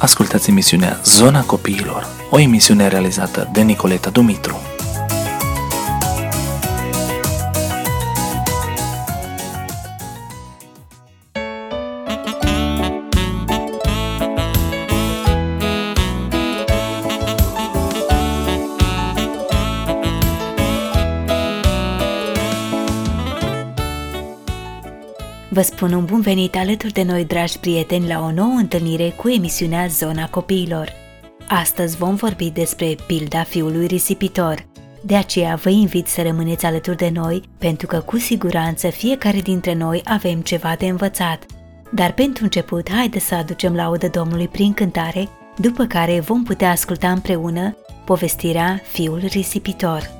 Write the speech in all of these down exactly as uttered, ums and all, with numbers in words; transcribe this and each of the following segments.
Ascultați emisiunea Zona Copiilor, o emisiune realizată de Nicoleta Dumitru. Vă spun un bun venit alături de noi, dragi prieteni, la o nouă întâlnire cu emisiunea Zona Copiilor. Astăzi vom vorbi despre pilda fiului risipitor. De aceea vă invit să rămâneți alături de noi, pentru că cu siguranță fiecare dintre noi avem ceva de învățat. Dar pentru început, haideți să aducem laudă Domnului prin cântare, după care vom putea asculta împreună povestirea Fiul risipitor.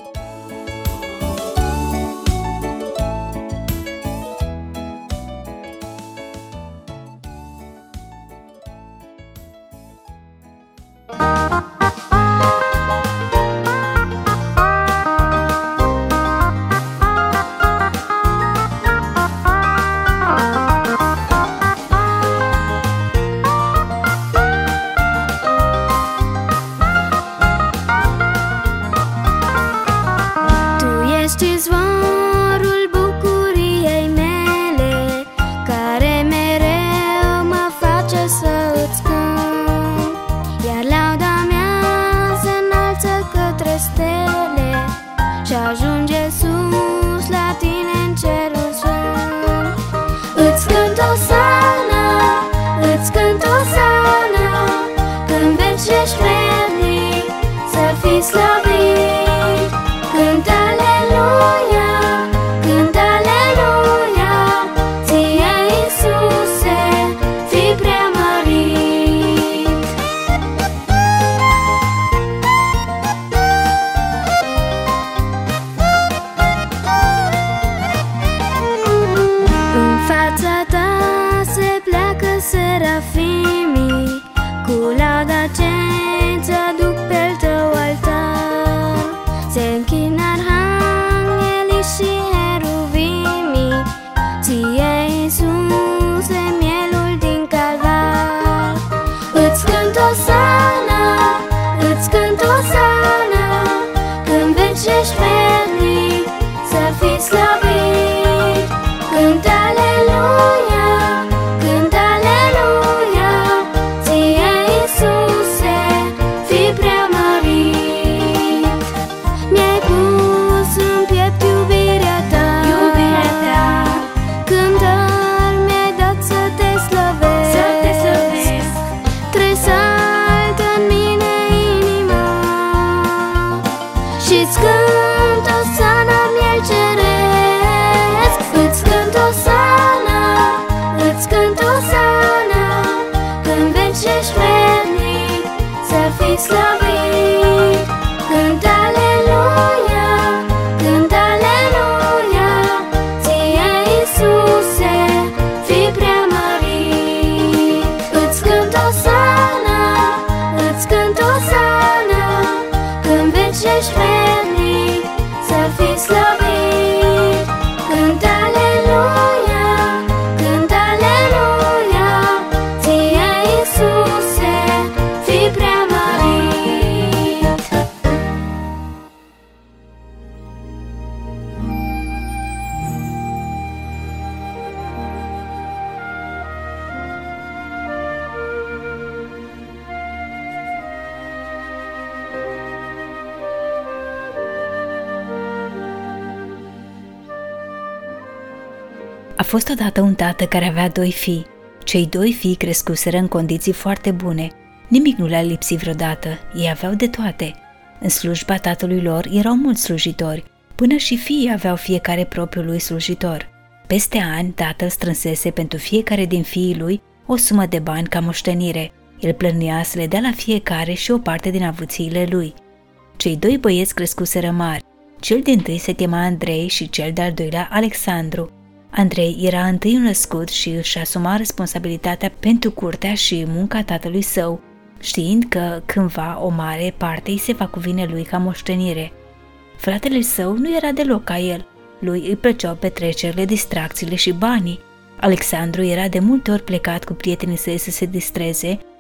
A fost odată un tată care avea doi fii. Cei doi fii crescuseră în condiții foarte bune. Nimic nu le-a lipsit vreodată, ei aveau de toate. În slujba tatălui lor erau mulți slujitori, până și fiii aveau fiecare propriul lui slujitor. Peste ani, tatăl strânsese pentru fiecare din fiii lui o sumă de bani ca moștenire. El plănuia să le dea la fiecare și o parte din avuțiile lui. Cei doi băieți crescuseră mari. Cel dintâi se chema Andrei și cel de-al doilea Alexandru. Andrei era întâi născut și își asuma responsabilitatea pentru curtea și munca tatălui său, știind că cândva o mare parte îi se va cuvine lui ca moștenire. Fratele său nu era deloc ca el. Lui îi plăceau petrecerile, distracțiile și banii. Alexandru era de multe ori plecat cu prietenii săi să se distreze,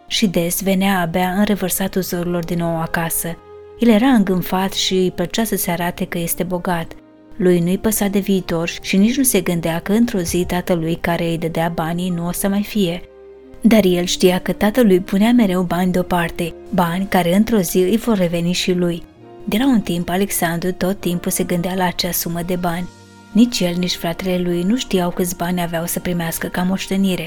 și des venea abia în revărsatul zorilor din nou acasă. El era îngânfat și îi plăcea să se arate că este bogat. Lui nu-i păsa de viitor și nici nu se gândea că într-o zi tatălui care îi dădea banii nu o să mai fie. Dar el știa că tatălui punea mereu bani deoparte, bani care într-o zi îi vor reveni și lui. De la un timp, Alexandru tot timpul se gândea la acea sumă de bani. Nici el, nici fratele lui nu știau câți bani aveau să primească ca moștenire.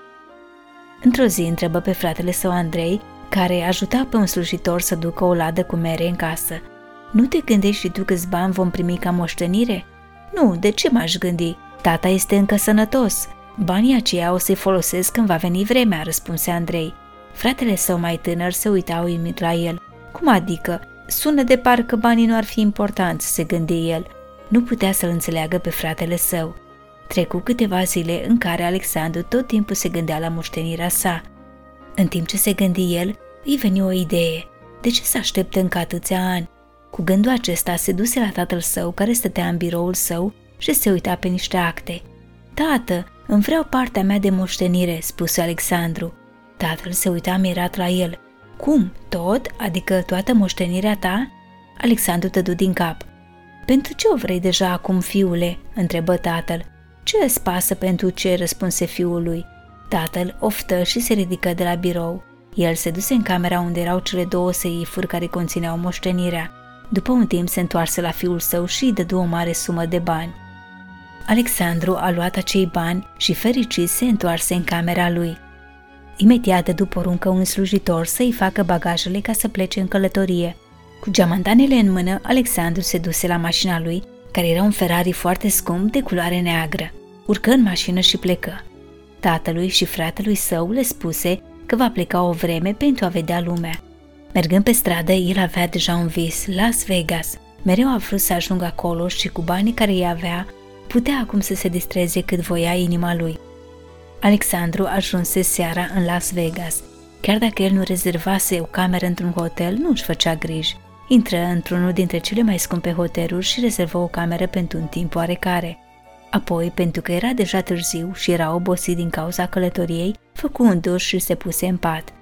Într-o zi întrebă pe fratele său Andrei, care ajuta pe un slujitor să ducă o ladă cu mere în casă: "Nu te gândești și tu câți bani vom primi ca moștenire?" "Nu, de ce m-aș gândi? Tata este încă sănătos. Banii aceia o să-i folosesc când va veni vremea," răspunse Andrei. Fratele său mai tânăr se uita uimit la el. "Cum adică? Sună de parcă banii nu ar fi importanți," se gândi el. Nu putea să-l înțeleagă pe fratele său. Trecu câteva zile în care Alexandru tot timpul se gândea la moștenirea sa. În timp ce se gândi el, îi veni o idee. De ce să aștepte încă atâția ani? Cu gândul acesta se duse la tatăl său, care stătea în biroul său și se uita pe niște acte. "Tată, îmi vreau partea mea de moștenire," spuse Alexandru. Tatăl se uita mirat la el. "Cum? Tot? Adică toată moștenirea ta?" Alexandru tădu din cap. "Pentru ce o vrei deja acum, fiule?" întrebă tatăl. "Ce îți pasă pentru ce?" răspunse fiul lui. Tatăl oftă și se ridică de la birou. El se duse în camera unde erau cele două seifuri care conțineau moștenirea. După un timp se întoarse la fiul său și îi dădu o mare sumă de bani. Alexandru a luat acei bani și fericit se întoarse în camera lui. Imediat dădu poruncă un slujitor să-i facă bagajele ca să plece în călătorie. Cu geamantanele în mână, Alexandru se duse la mașina lui, care era un Ferrari foarte scump de culoare neagră. Urcă în mașină și plecă. Tatălui și fratelui său le spuse că va pleca o vreme pentru a vedea lumea. Mergând pe stradă, el avea deja un vis, Las Vegas. Mereu a vrut să ajungă acolo și cu banii care îi avea, putea acum să se distreze cât voia inima lui. Alexandru ajunse seara în Las Vegas. Chiar dacă el nu rezervase o cameră într-un hotel, nu își făcea griji. Intră într-unul dintre cele mai scumpe hoteluri și rezervă o cameră pentru un timp oarecare. Apoi, pentru că era deja târziu și era obosit din cauza călătoriei, făcu un duș și se puse în pat.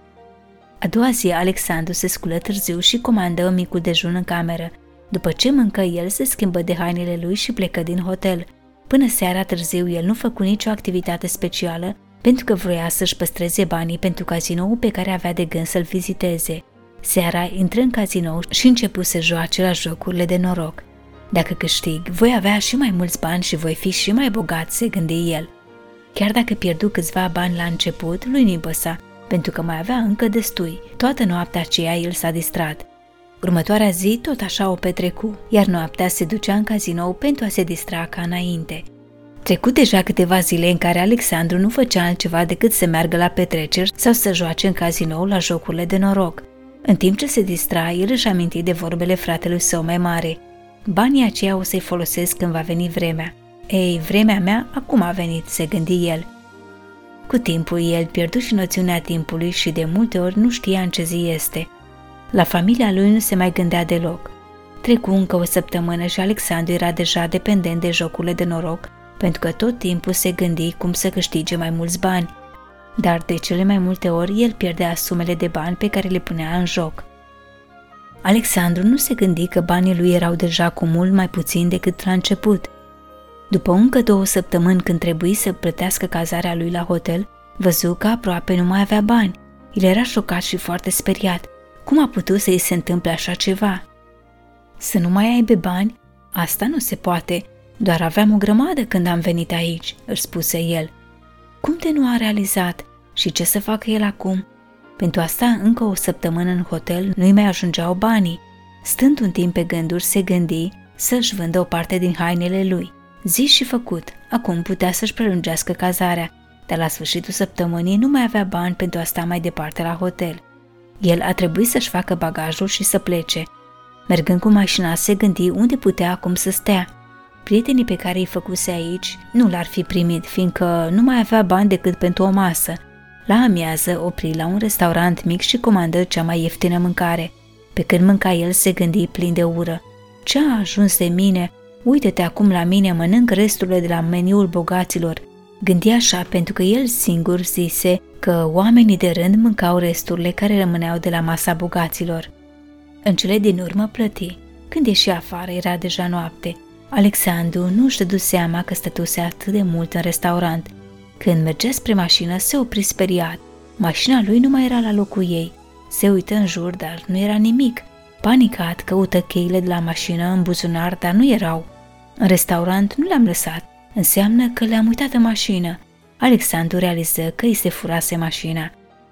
A doua zi, Alexandru se sculă târziu și comandă micul dejun în cameră. După ce mâncă, el se schimbă de hainele lui și plecă din hotel. Până seara târziu, el nu făcu nicio activitate specială, pentru că vroia să-și păstreze banii pentru cazinoul pe care avea de gând să-l viziteze. Seara intră în cazinou și începu să joace la jocurile de noroc. "Dacă câștig, voi avea și mai mulți bani și voi fi și mai bogat," se gândi el. Chiar dacă pierdu câțiva bani la început, lui nu-i păsa, pentru că mai avea încă destui. Toată noaptea aceea el s-a distrat. Următoarea zi tot așa o petrecu, iar noaptea se ducea în cazinou pentru a se distra ca înainte. Trecut deja câteva zile în care Alexandru nu făcea altceva decât să meargă la petreceri sau să joace în cazinou la jocurile de noroc. În timp ce se distra, el își aminti de vorbele fratelui său mai mare. "Banii aceia o să-i folosesc când va veni vremea." "Ei, vremea mea acum a venit," se gândi el. Cu timpul, el pierdu și noțiunea timpului și de multe ori nu știa în ce zi este. La familia lui nu se mai gândea deloc. Trecu încă o săptămână și Alexandru era deja dependent de jocurile de noroc, pentru că tot timpul se gândi cum să câștige mai mulți bani. Dar de cele mai multe ori el pierdea sumele de bani pe care le punea în joc. Alexandru nu se gândi că banii lui erau deja cu mult mai puțin decât la început. După încă două săptămâni, când trebuie să plătească cazarea lui la hotel, văzu că aproape nu mai avea bani. El era șocat și foarte speriat. Cum a putut să îi se întâmple așa ceva? "Să nu mai aibă bani? Asta nu se poate. Doar aveam o grămadă când am venit aici," își spuse el. Cum de nu a realizat? Și ce să facă el acum? Pentru asta încă o săptămână în hotel nu-i mai ajungeau banii. Stând un timp pe gânduri, se gândi să-și vândă o parte din hainele lui. Zis și făcut, acum putea să-și prelungească cazarea, dar la sfârșitul săptămânii nu mai avea bani pentru a sta mai departe la hotel. El a trebuit să-și facă bagajul și să plece. Mergând cu mașina, se gândi unde putea acum să stea. Prietenii pe care îi făcuse aici nu l-ar fi primit, fiindcă nu mai avea bani decât pentru o masă. La amiază opri la un restaurant mic și comandă cea mai ieftină mâncare. Pe când mânca, el se gândi plin de ură. Ce a ajuns de mine? Uită-te acum la mine, mănânc resturile de la meniul bogaților. Gândi așa pentru că el singur zise că oamenii de rând mâncau resturile care rămâneau de la masa bogaților. În cele din urmă plăti. Când ieși afară era deja noapte. Alexandru nu își dădu seama că stătuse atât de mult în restaurant. Când mergea spre mașină, se opri speriat. Mașina lui nu mai era la locul ei. Se uită în jur, dar nu era nimic. Panicat, căută cheile de la mașină în buzunar, dar nu erau. În restaurant nu le-am lăsat. Înseamnă că le-am uitat în mașină. Alexandru realiză că îi se furase mașina.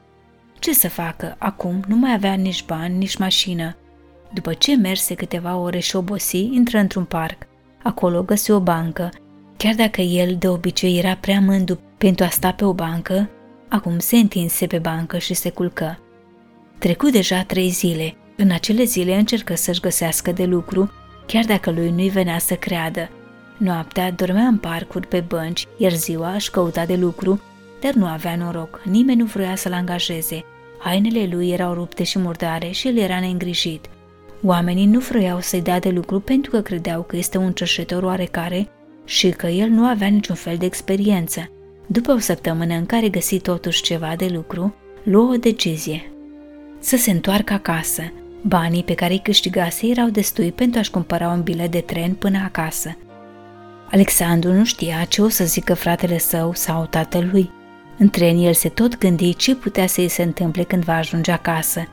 Ce să facă? Acum nu mai avea nici bani, nici mașină. După ce merse câteva ore și obosi, intră într-un parc. Acolo găsi o bancă. Chiar dacă el de obicei era prea mândru pentru a sta pe o bancă, acum se întinse pe bancă și se culcă. Trecu deja trei zile. În acele zile încercă să-și găsească de lucru, chiar dacă lui nu-i venea să creadă. Noaptea dormea în parcuri pe bănci, iar ziua își căuta de lucru, dar nu avea noroc, nimeni nu vroia să-l angajeze. Hainele lui erau rupte și murdare și el era neîngrijit. Oamenii nu vroiau să-i dea de lucru pentru că credeau că este un cerșetor oarecare și că el nu avea niciun fel de experiență. După o săptămână în care găsi totuși ceva de lucru, luă o decizie. Să se întoarcă acasă. Banii pe care îi câștigase erau destui pentru a-și cumpăra un bilet de tren până acasă. Alexandru nu știa ce o să zică fratele său sau tatălui. În tren el se tot gândi ce putea să-i se întâmple când va ajunge acasă.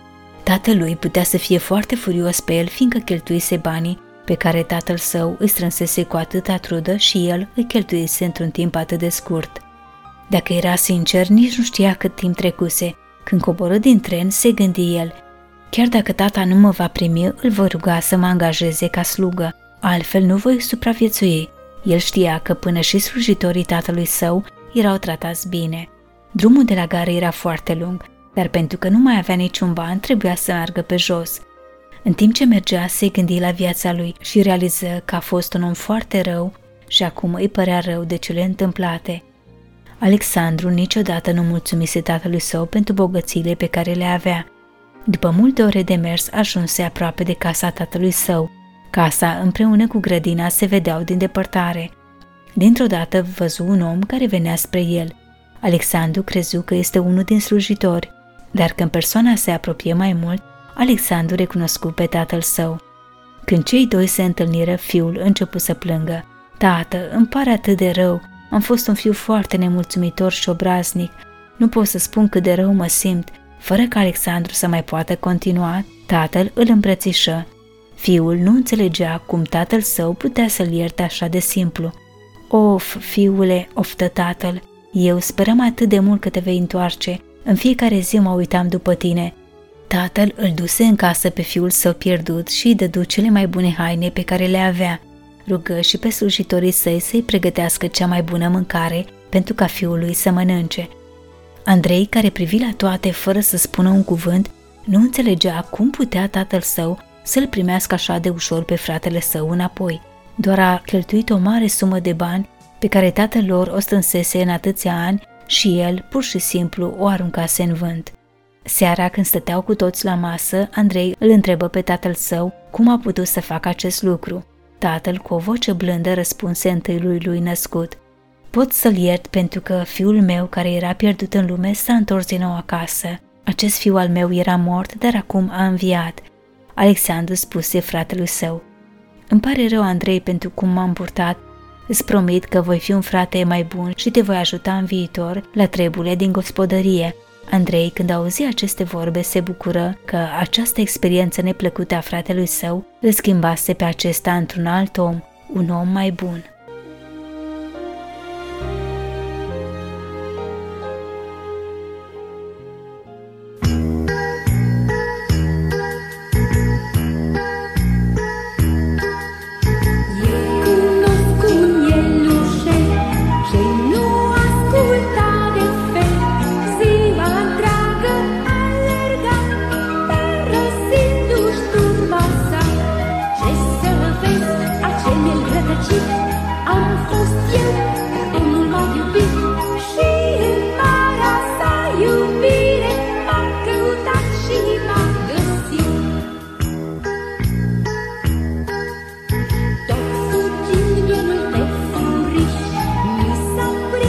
Tatălui putea să fie foarte furios pe el, fiindcă cheltuise banii pe care tatăl său îi strânsese cu atâta trudă și el îi cheltuise într-un timp atât de scurt. Dacă era sincer, nici nu știa cât timp trecuse. Când coboră din tren, se gândi el: chiar dacă tata nu mă va primi, îl voi ruga să mă angajeze ca slugă, altfel nu voi supraviețui. El știa că până și slujitorii tatălui său erau tratați bine. Drumul de la gară era foarte lung, dar pentru că nu mai avea niciun ban, trebuia să meargă pe jos. În timp ce mergea, se gândi la viața lui și realiză că a fost un om foarte rău și acum îi părea rău de cele întâmplate. Alexandru niciodată nu mulțumise tatălui său pentru bogățiile pe care le avea. După multe ore de mers, ajunse aproape de casa tatălui său. Casa împreună cu grădina se vedeau din depărtare. Dintr-o dată văzu un om care venea spre el. Alexandru crezu că este unul din slujitori, dar când persoana se apropie mai mult, Alexandru recunoscu pe tatăl său. Când cei doi se întâlniră, fiul începu să plângă. Tată, îmi pare atât de rău, am fost un fiu foarte nemulțumitor și obraznic, nu pot să spun cât de rău mă simt. Fără ca Alexandru să mai poată continua, tatăl îl îmbrățișă. Fiul nu înțelegea cum tatăl său putea să-l ierte așa de simplu. Of, fiule, oftă tatăl, eu speram atât de mult că te vei întoarce. În fiecare zi mă uitam după tine. Tatăl îl duse în casă pe fiul său pierdut și îi dădu cele mai bune haine pe care le avea. Rugă și pe slujitorii săi să-i pregătească cea mai bună mâncare pentru ca fiul lui să mănânce. Andrei, care privi la toate fără să spună un cuvânt, nu înțelegea cum putea tatăl său să-l primească așa de ușor pe fratele său înapoi. Doar a cheltuit o mare sumă de bani pe care tatăl lor o strânsese în atâția ani și el, pur și simplu, o aruncase în vânt. Seara, când stăteau cu toți la masă, Andrei îl întrebă pe tatăl său cum a putut să facă acest lucru. Tatăl, cu o voce blândă, răspunse întâiului lui născut: pot să-l iert pentru că fiul meu, care era pierdut în lume, s-a întors din nou acasă. Acest fiu al meu era mort, dar acum a înviat. Alexandru spuse fratelui său: îmi pare rău, Andrei, pentru cum m-am purtat. Îți promit că voi fi un frate mai bun și te voi ajuta în viitor la treburile din gospodărie. Andrei, când auzi aceste vorbe, se bucură că această experiență neplăcută a fratelui său îl schimbase pe acesta într-un alt om, un om mai bun. Tot fugind mielul de furiș, mi s-a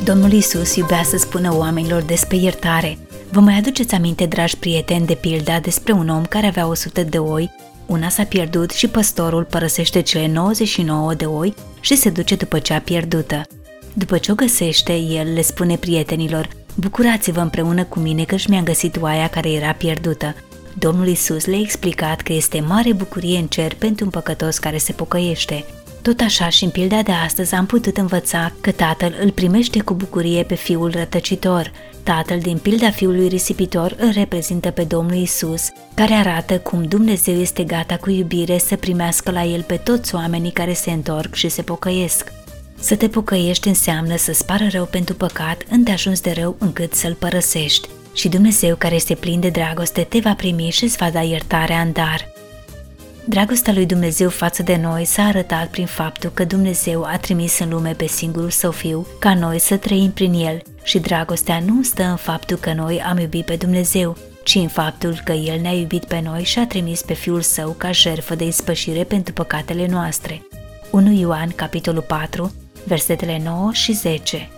Domnul Iisus iubea să spună oamenilor despre iertare. Vă mai aduceți aminte, dragi prieteni, de pilda despre un om care avea o sută de oi, una s-a pierdut și păstorul părăsește cele nouăzeci și nouă de oi și se duce după cea pierdută. După ce o găsește, el le spune prietenilor: bucurați-vă împreună cu mine că-și mi-am găsit oaia care era pierdută. Domnul Iisus le-a explicat că este mare bucurie în cer pentru un păcătos care se pocăiește. Tot așa și în pilda de astăzi am putut învăța că tatăl îl primește cu bucurie pe fiul rătăcitor. Tatăl din pilda fiului risipitor îl reprezintă pe Domnul Iisus, care arată cum Dumnezeu este gata cu iubire să primească la el pe toți oamenii care se întorc și se pocăiesc. Să te pocăiești înseamnă să-ți pară rău pentru păcat, îndeajuns de rău încât să-l părăsești. Și Dumnezeu, care este plin de dragoste, te va primi și îți va da iertarea în dar. Dragostea lui Dumnezeu față de noi s-a arătat prin faptul că Dumnezeu a trimis în lume pe singurul Său Fiu ca noi să trăim prin El, și dragostea nu stă în faptul că noi am iubit pe Dumnezeu, ci în faptul că El ne-a iubit pe noi și a trimis pe Fiul Său ca jertfă de ispășire pentru păcatele noastre. unu Ioan, capitolul patru, versetele nouă și zece.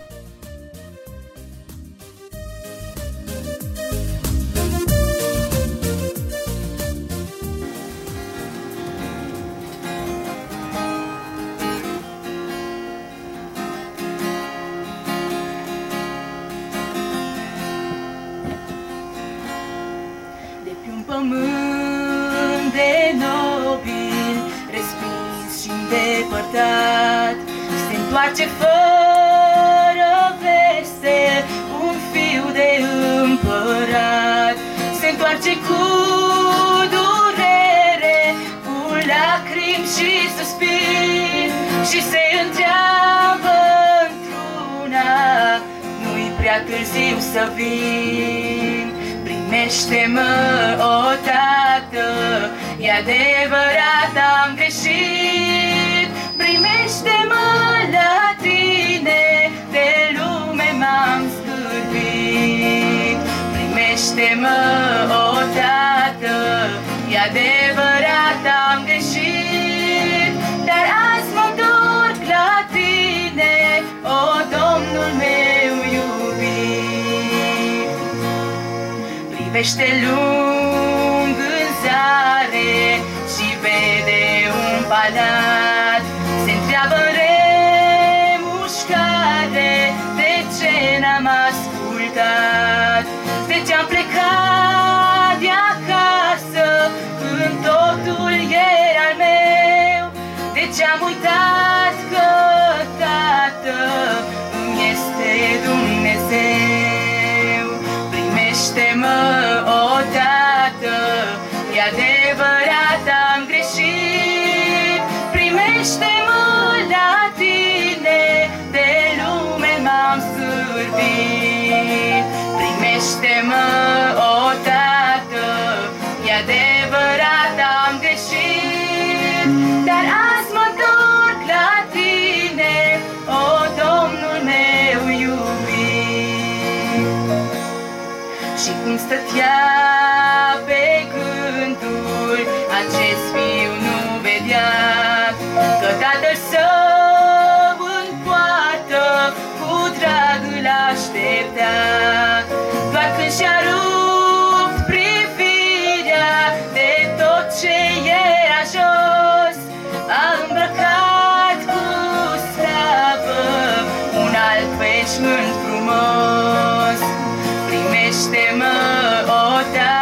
Pământ de nobil, respins și îndepărtat, se întoarce fără veste un fiu de împărat. Se întoarce cu durere, cu lacrimi și suspin, și se întreabă într-una: nu-i prea târziu să vin? Primește-mă, o Tată, e adevărat, am greșit. Primește-mă la Tine, de lume m-am scârbit. Primește-mă, o Tată, e adevărat, am greșit. Dar azi mă întorc la Tine, o Domnul meu iubit. Privește lung în zare și vede un palat. Se întreabă remușcare: de ce n-am ascultat? De ce-am plecat de acasă când totul e al meu? De ce-am uitat că Tată îmi este Dumnezeu? Primește-mă, o Tată, e adevărat, am greșit. Primește-mă la Tine, de lume m-am scârbit. Primește-mă, o Tată, e adevărat, am greșit. Dar azi mă întorc la Tine, o Domnul meu iubit. Și cum stătea pe gânduri, acest fiu nu vedea că tatăl său în poartă cu drag îl aștepta. Doar când și-a rupt privirea de tot ce era jos, a îmbrăcat cu slavă un alt veșmânt frumos. Primește-mă, o Tată,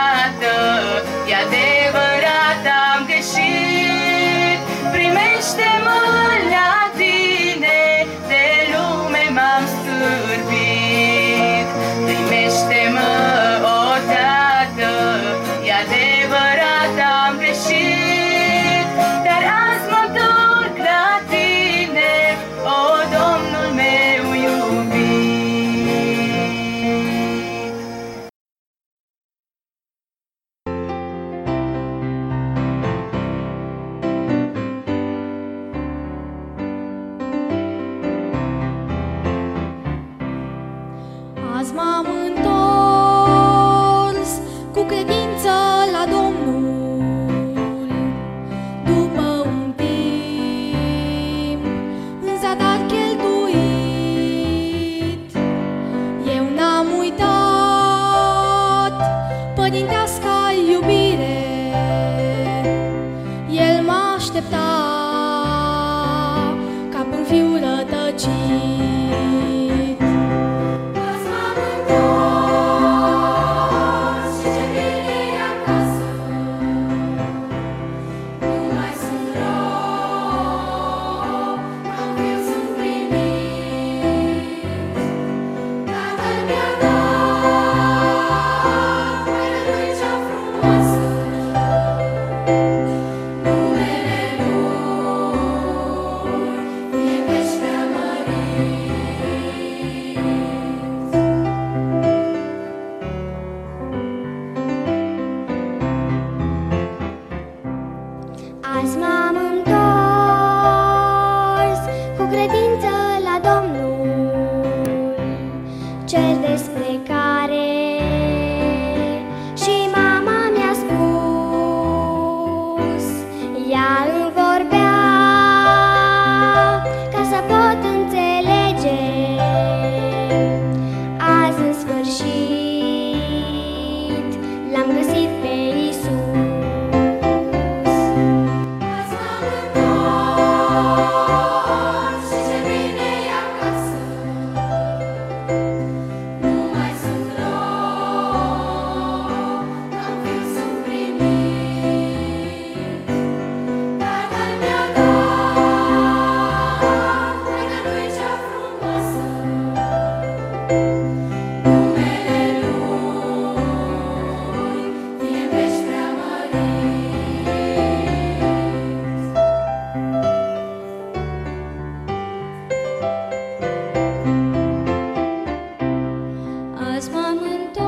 aștepta ca pe un fiu rătăcit. Azi m-am întors și ce bine e acasă. Nu mai sunt rob, ca un fiu sunt primit. Tatăl mi-a dat mâinea lui cea frumoasă. Azi m-am întors cu credință la Domnul, cel despre care și mama mi-a spus. Ea îmi vorbea ca să pot înțelege. Azi în sfârșit l-am găsit pe Iisus. Azi m-am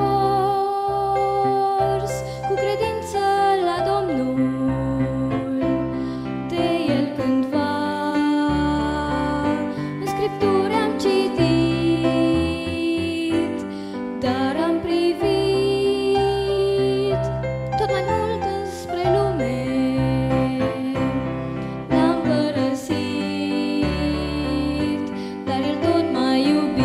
întors cu credință la Domnul, de El cândva în Scripturi am citit, dar am privit tot mai mult înspre lume. L-am părăsit, dar El tot m-a iubit.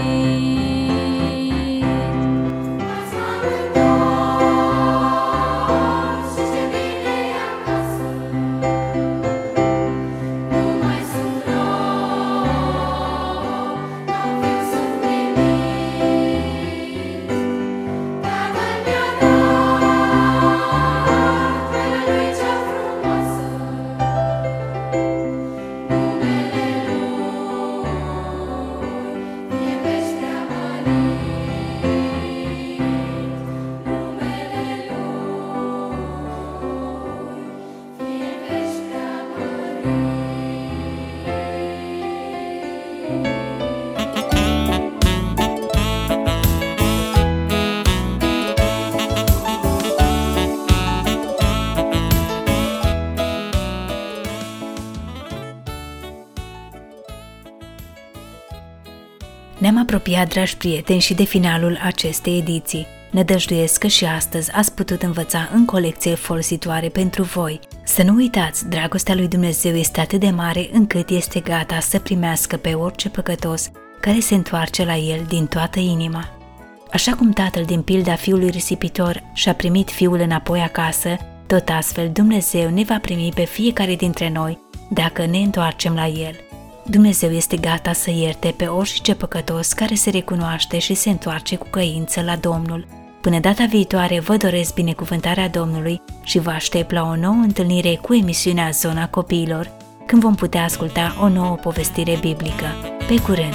Ne-am apropiat, dragi prieteni, și de finalul acestei ediții. Nădăjduiesc că și astăzi ați putut învăța încă o lecție folositoare pentru voi. Să nu uitați, dragostea lui Dumnezeu este atât de mare încât este gata să primească pe orice păcătos care se întoarce la El din toată inima. Așa cum tatăl din pilda fiului risipitor și-a primit fiul înapoi acasă, tot astfel Dumnezeu ne va primi pe fiecare dintre noi dacă ne întoarcem la El. Dumnezeu este gata să ierte pe orice păcătos care se recunoaște și se întoarce cu căință la Domnul. Până data viitoare vă doresc binecuvântarea Domnului și vă aștept la o nouă întâlnire cu emisiunea Zona Copiilor, când vom putea asculta o nouă povestire biblică. Pe curând!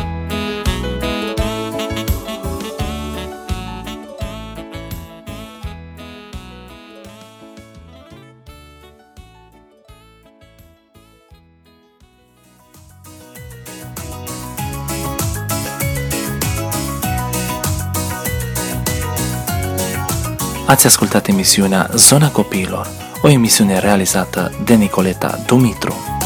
Ați ascultat emisiunea Zona Copiilor, o emisiune realizată de Nicoleta Dumitru.